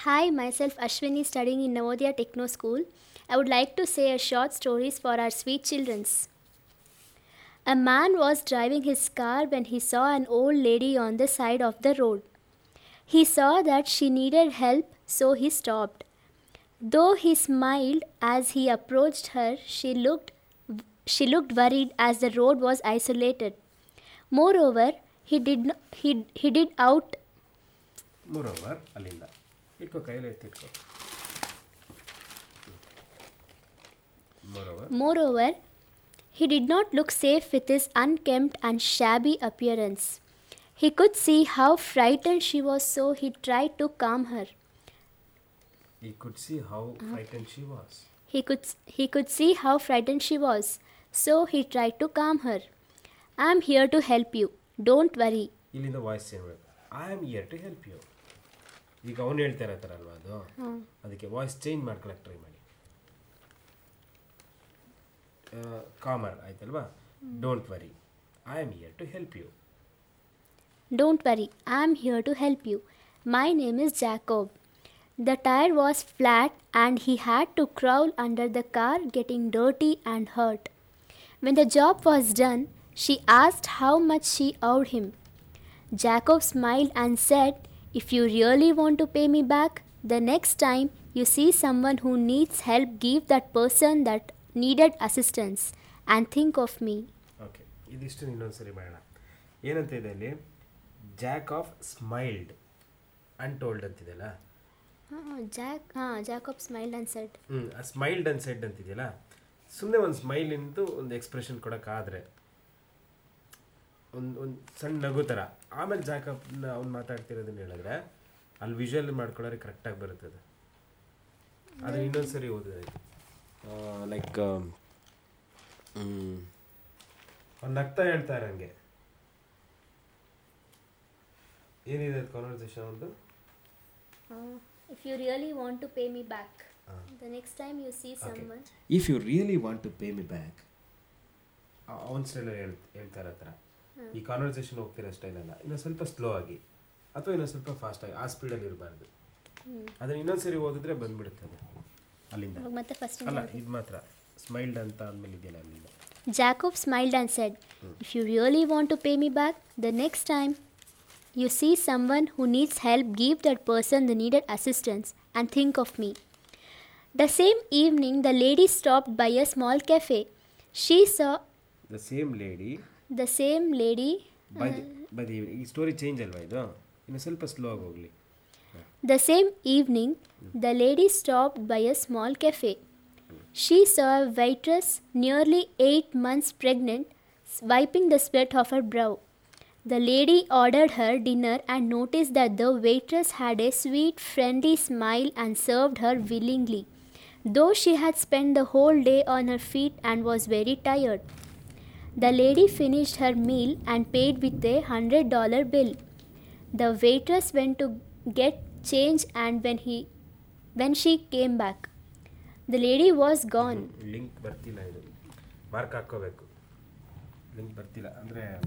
Hi, myself Ashwini studying in Navodaya Techno School. I would like to say a short stories for our sweet childrens. A man was driving his car when he saw an old lady on the side of the road. He saw that she needed help, so he stopped. Though he smiled as he approached her, she looked worried as the road was isolated. Moreover, he did out ಮೂರೋವರ್ ಅಲ್ಲಿಂದ ಇಟ್ಕೋ ಕೈಯಲ್ಲಿ ಎತ್ತಿಟ್ಕೋ Moreover, he did not look safe with his unkempt and shabby appearance. He could see how frightened she was, so he tried to calm her. He could see how frightened she was. He could see how frightened she was, so he tried to calm her. I am here to help you. Don't worry. ಇಲ್ಲಿಂದ voice change ಮಾಡಬೇಕು. I am here to help you. ಈಗ ಅವನು ಹೇಳ್ತಾ ಇರತ್ತಾರಲ್ವ ಅದು, ಅದಕ್ಕೆ voice change ಮಾಡ್ಕೊಳಕ್ಕೆ try ಮಾಡಿ. ಕಾಮರ್ ಆಯ್ತಲ್ವಾ. Don't worry, I am here to help you. Don't worry. I am here to help you. My name is Jacob. The tire was flat and he had to crawl under the car, getting dirty and hurt. When the job was done, she asked how much she owed him. Jacob smiled and said, "If you really want to pay me back, the next time you see someone who needs help, give that person that needed assistance and think of me." Okay, ಇದಿಷ್ಟು ಇನ್ನೊಂದು ಸರಿ ಮಾಡೋಣ. ಏನಂತ ಇದೆ ಅಲ್ಲಿ? Jacob smiled untold ಅಂತಿದೆಯಲ್ಲ. Jacob smiled and said. Smiled and said ಅಂತಿದೆಯಲ್ಲ, ಸುಮ್ಮನೆ ಒಂದು ಸ್ಮೈಲಿಂದು ಒಂದು ಎಕ್ಸ್ಪ್ರೆಷನ್ ಕೊಡೋಕ್ಕಾದರೆ ಒಂದು ಸಣ್ಣ ನಗು ಥರ, ಆಮೇಲೆ ಜಾಕಪ್ನ ಅವ್ನು ಮಾತಾಡ್ತಿರೋದನ್ನ ಹೇಳಿದ್ರೆ ಅಲ್ಲಿ ವಿಜುವಲ್ ಮಾಡ್ಕೊಳ್ಳೋರೆ ಕರೆಕ್ಟಾಗಿ ಬರುತ್ತದೆ. ಅದನ್ನ ಇನ್ನೊಂದು ಸರಿ ಓದಿದೆ, ಲೈಕ್ ಒಂದು ನಗ್ತಾ ಹೇಳ್ತಾ ಇರೋಂಗೆ. ಏನಿದೆ ಕಾನ್ವರ್ಸೇಷನ್ ಒಂದು? If you really want to pay me back, the next time you see someone. If you really want to pay me back, ಅವನ ಸ್ಟೈಲಲ್ಲಿ ಹೇಳ್ತಾ ಇರೋ ಥರ ಈ ಕಾನ್ವರ್ಸೇಷನ್ ಹೋಗ್ತಿರೋ ಸ್ಟೈಲಲ್ಲ. ಇನ್ನೂ ಸ್ವಲ್ಪ ಸ್ಲೋ ಆಗಿ ಅಥವಾ ಇನ್ನೂ ಸ್ವಲ್ಪ ಫಾಸ್ಟಾಗಿ, ಆ ಸ್ಪೀಡಲ್ಲಿ ಇರಬಾರ್ದು. ಅದನ್ನು ಇನ್ನೊಂದು ಸರಿ ಓದಿದ್ರೆ ಬಂದ್ಬಿಡುತ್ತದೆ ಅಲ್ಲಿಂದ. ಮತ್ತೆ ಫಸ್ಟ್ ಅಲ್ಲ, ಇದು ಮಾತ್ರ ಸ್ಮೈಲ್ಡ್ ಅಂತ ಆದಮೇಲೆ ಇದೆಯಲ್ಲ ಅಲ್ಲಿಂದ. Jacob smiled and said, "If you really want to pay me back, the next time you see someone who needs help, give that person the needed assistance and think of me." The same evening, the lady stopped by a small cafe. She saw the same lady the same lady. By the ಈ story change ಅಲ್ವಾ ಇದು? ಇನ್ನು ಸ್ವಲ್ಪ slow ಆಗಿ ಹೋಗಲಿ. The same evening, the lady stopped by a small cafe. She saw a waitress, nearly 8 months pregnant, wiping the sweat off her brow. The lady ordered her dinner and noticed that the waitress had a sweet, friendly smile and served her willingly, though she had spent the whole day on her feet and was very tired. The lady finished her meal and paid with a $100 bill. The waitress went to get change, and when she came back, the lady was gone. Link ಬರ್ತಿಲ್ಲ, ಇದು mark ಹಾಕ್ಕೋಬೇಕು. Link ಬರ್ತಿಲ್ಲ ಅಂದರೆ